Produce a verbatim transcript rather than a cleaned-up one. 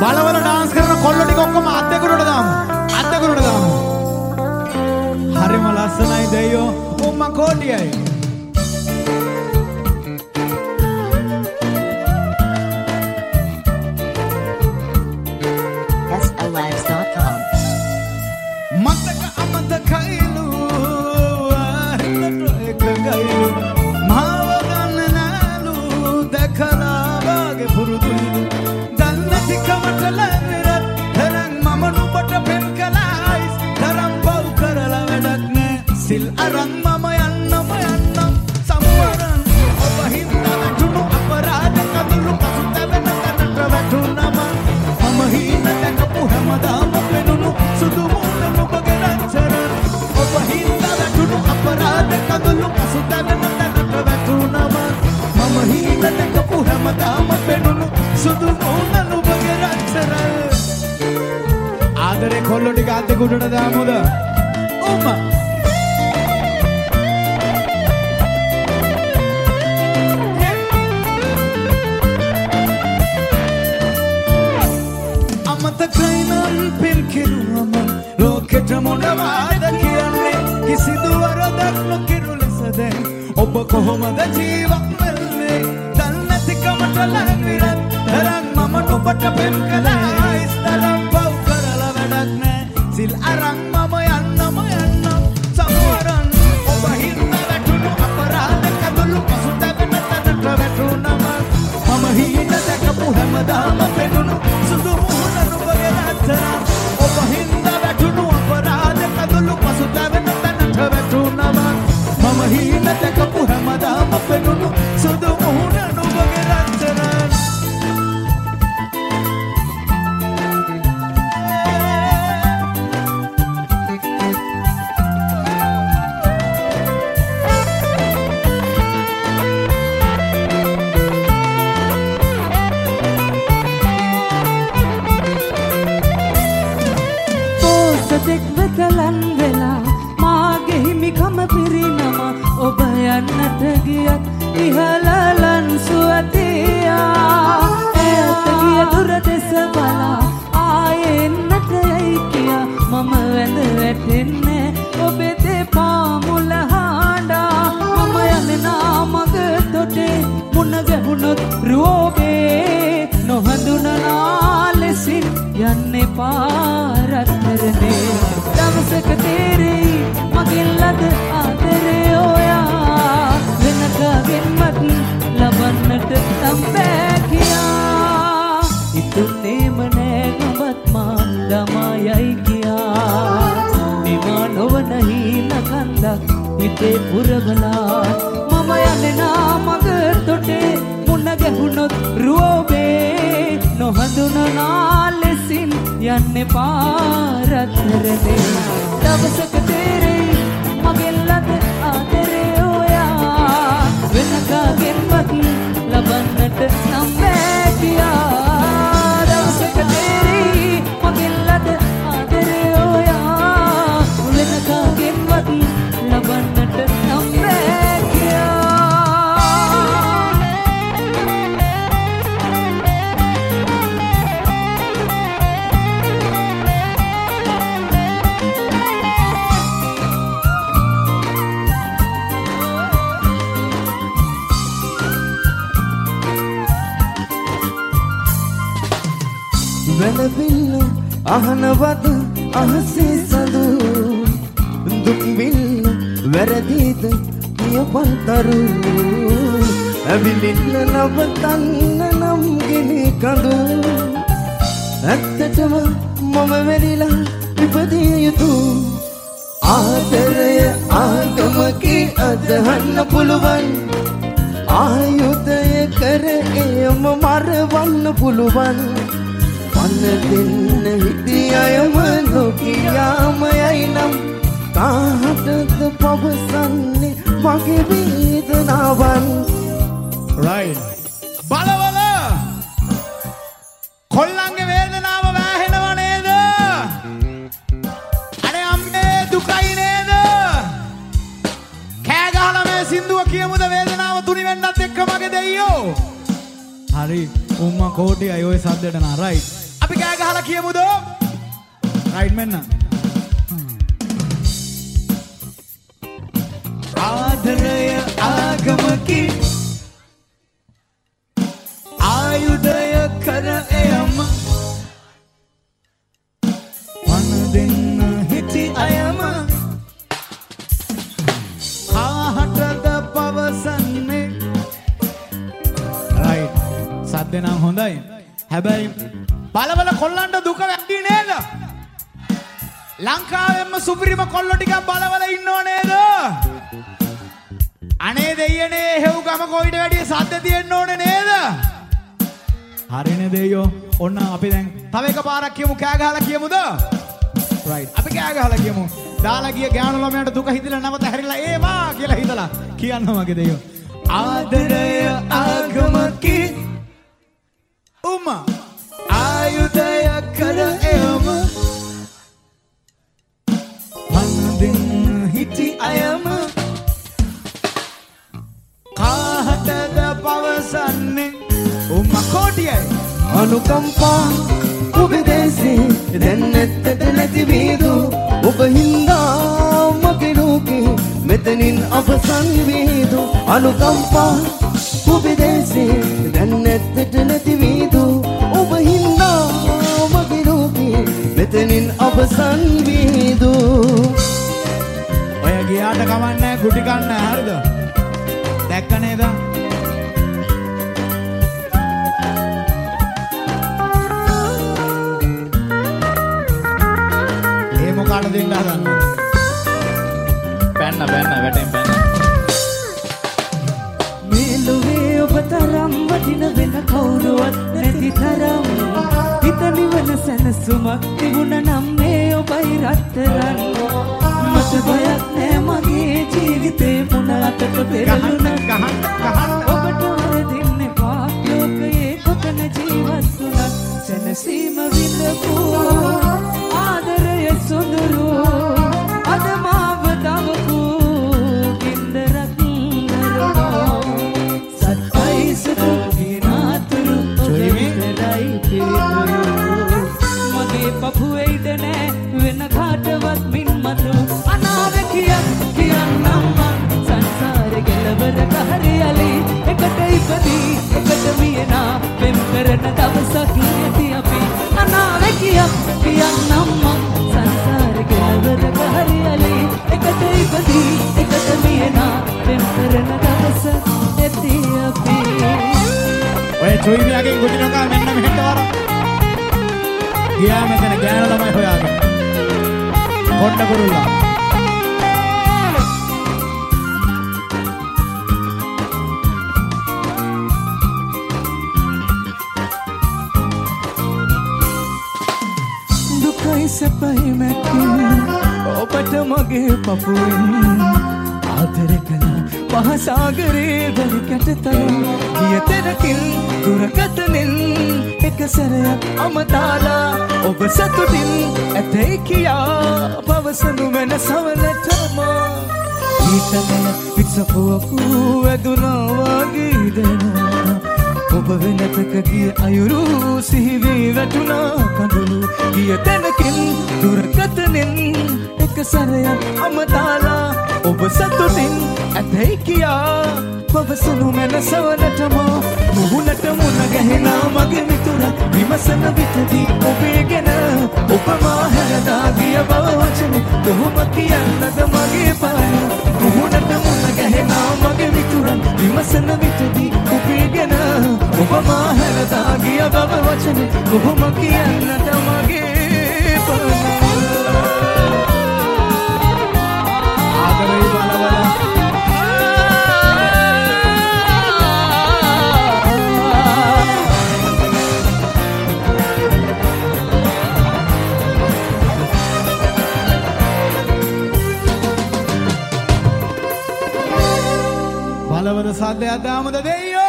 බලවල dance කරන කොල්ලෝ ටික ඔක්කොම අත් දෙකුරට දාමු. අත් දෙකුරට දාමු. හරිම ලස්සනයි දෙයෝ. උම්මා කෝටියයි. S O lives dot com මතක අමතකයිලු හිතට එකගයිලු මාව ගන්න නෑලු දැකලා වාගේ පුරුදුයිලු දන්නති කමට ලැබෙරත් තරං මම නුඹට පෙම් කළායිස් තරම් පව් කරලා වැඩක් නෑ සිල් අරන් මම යන්නම යන්නම් සම්වරන් ඔබ හින්දා වැටුණු අපරාධ කඳුළු පසුතැවෙන තැනට වැටුණම මම හින දැකපු හැමදාම පෙනුණු සුදු මූණ නුඹගේ රංචන ඔබ හින්දා වැටුණු අපරාධ කඳුළු පසුතැවෙන තැනට වැටුණම මම හින දැකපු හැමදාම පෙනුණු සුදු මූණ නුඹගේ රංචන ආදරේ කොල්ලෝ ටික අත් දෙකුඩට දාමුද උම්ම අමතකයිනම් පෙම් කෙරුවම ලෝකෙට මොනවාද කියන්නේ කිසිදු වරදක් නොකිරු ලෙස දැන් ඔබ කොහොමද ජීවත් වෙන්නේ දන්නතිකමට ලැබිරත් තරම් මම නුඹට පෙම් කළායිස් තරම් පව් කරලා වැඩක් නෑ සිල් අරන් මම යන්නම යන්නම් සමවරන් ඔබ හින්දා වැටුණු අපරාධ කඳුළු පසුතැවෙන තැනට වැටුණම මම හින දැකපු හැමදාම පෙනුණු සුදු මූණ නුඹගේ රංචන ඔබ හින්දා වැටුණු අපරාධ කඳුළු පසුතැවෙන තැනට වැටුණම මම හින දැකපු හැමදාම පෙනුණු සුදු මූණ නුඹගේ රංචන දෙක් වෙතලන් වෙලා මාගේ හිමිකම පිරිනම ඔබ යන්නට ගියත් ඉහළලන් සුවතියා එයත් ගිය දුර දෙස බලා ආයේ එන්නට යයි කියා මම වැඳ වැටෙන්නේ ඔබේ දෙපා මුල හඬා මම යන්නේ නාමග තොටේ මුණ ගැහුණොත් රුවෝබේ නොහඳුනනා ලෙසින් යන්නේ පාරතරනේ දවසක තේරෙයි මගෙන් ලද ආදරේ ඔයා වෙන කාගෙන්වත් ලබන්නට නම් බෑ කියා හිතුනේම නෑ නුඹත් මා දමායයි කියා නිමා නොවන හීන කන්දක් හිතේ පුරවලා මම යන්නේ නාමග තොටේ මුණ ගැහුණොත් රුවෝබේ නොහඳුනනා ලෙසින් යන්නේ පාරතරනේ දවසක තේරෙයි මගෙන් ලද ආදරේ ඔයා වෙන කාගෙන්වත් ලබන්නට නම් බෑ කියා දවසක තේරෙයි මගෙන් ලද ආදරේ ඔයා වෙන කාගෙන්වත් ලබන්නට නම් බෑ කියා වැළවිල්ල අහනවද අහසේ සඳු දුක් විල්ල වැරදිද කියපන්තරු ඇවිලින්න නවතන්න නම් ගෙලි කඳු ඇත්තටම මම වෙරිලා ඉපදිය යුතු ආදරය ආගමකි අදහන්න පුළුවන් ආයුධය කර එයම මරවන්න පුළුවන් අන්න දෙන්න හිටියයම නොකියාම යයි නම් කාටද පවසන්නේ මගේ වේදනාවන් right බලවල කොල්ලන්ගේ වේදනාව වැහෙනව නේද අනේ අම්මේ දුකයි නේද කෑ ගහලා මේ සින්දුව කියමුද වේදනාව තුනි වෙන්නත් එක්ක මගේ දෙයියෝ හරි උම්මා කෝටි අය ඔය සද්දට නා right අපි කෑ ගහලා කියමුද? රයිට් මෙන්න. ආදරය ආගමකි ආයුධය කර එයම වන දෙන්න හිටි අයම ආහටද පවසන්නේ. රයිට් සද්ද නම් හොඳයි. හැබැයි බලවල කොල්ලන්ට දුක වැඩි නේද? ලංකාවෙන්ම සුපිරිම කොල්ලෝ ටිකක් බලවල ඉන්නව නේද? අනේ දෙයනේ හෙව් ගම කොයිට වැඩිය සද්ද තියෙන්න ඕනේ නේද? හරිනේ දෙයෝ. ඔන්න අපි දැන් තව එක පාරක් කියමු කෑ ගහලා කියමුද? රයිට්. අපි කෑ ගහලා කියමු. දාලා ගිය ගෑනු ළමයාට දුක හිතිලා නැවත හැරිලා ඒවා කියලා හිතලා කියන්න මගේ දෙයෝ. ආදරය ආගමකි උම ආයුධය කර එයම වන්දින් හිටි අයම කාහටද පවසන්නේ. උම කොටියයි අනුකම්පා ඔබේ දේශේ දැන් නැත්තට නැති වේදු ඔබ හින්දා මගේ ලෝකේ මෙතනින් අවසන් වේදු. අනුකම්පා ඔබේ දේශේ දැන් නැත්තට නැති වේදු ඔබ හින්දා මගේ ලෝකේ මෙතනින් අවසන් වේදු. ඔය ගියාට කමන්නේ ගුටි ගන්න හරිද? දැක්ක නේද? ඒ මොකාට දෙන්න හදන්නේ? පැන්න පැන්න වැටෙන් පැන්න. මේ ලෝකේ ඔබ තරම් වටින වෙන කවුරුවත් නැති තරම් හිත නිවන සැනසුමක් තිබුණ නම් මේ ඔබයි රත්තරන්. මට බයක් නෑ මගේ ජීවිතේ මොන අතට පෙරළුණ ගහන්න ගහන්න ඔබට වරදින්න එපා ලෝකයේ කොතන ජීවත් වුණත් සැනසීම විඳපු ආදරය සොඳුරු අද මාව දවපු ගින්දරක් දරනෝ සත්‍යයි සතු විනාතුරු ඔබයි පේතුරු මගේ පපුවේද නෑ වෙන කාටවත් මින් මතු අනාවැකියක් කියන්නම් මං සංසාරේ කෙලවර කහරියලි එකට ඉපදී එකට මියනා පෙම් කරන දවසක් නැති අපි අනාවැකියක් කියන්නම් මං සංසාරේ කෙලවර කහරියලි එකට ඉපදී එකට මියනා පෙම් කරන දවසක් නැති අපි. ඔය චොයිමියාගෙන් ගුටි නොකා මෙන්න මෙහෙට වරක්. ගියා මෙතන ගෑනු ළමයි හොයාගෙන. කොණ්ඩ කුරුල්ලා. දුකයි සැපයි මැකින් ඔබට මගේ පපුවෙන් ආදර කළ මහසාගරේ වැලි කැටතරම් ගිය තැනකින් දුරකතනෙන් එක සැරයක් අමතාලා ඔබ සතුටින් ඇතැයි කියා පවසනු වෙන සවනටම ඊතනය පික්සපුවකු ඇදුනා වගේ දෙනවා ඔබ වෙනතක ගිය අයුරු සිහිවී වැටුණා කඳුළු ගිය තැනකින් දුරකතනෙන් එක සැරයක් අමතාලා ඔබ සතුටින් ඇතැයි කියා පවසනු මැනසවනටම මුහුණට මුණ ගැහෙනා මගේ මිතුර විමසන විටදී ඔබේ ගැන ඔබ මා හැරදා ගිය බව වචන කොහොම කියන්නද මගේ පාය මුහුණට මුණ ගැහෙනා මගේ මිතුර විමසන විටදී ඔබේ ගැන ඔබ මා හැරදා ගිය බව වචන කොහොම කියන්නද මගේ පාය. ආදරේ බලවල බලවල සද්දයක් දාමුද දෙයියෝ?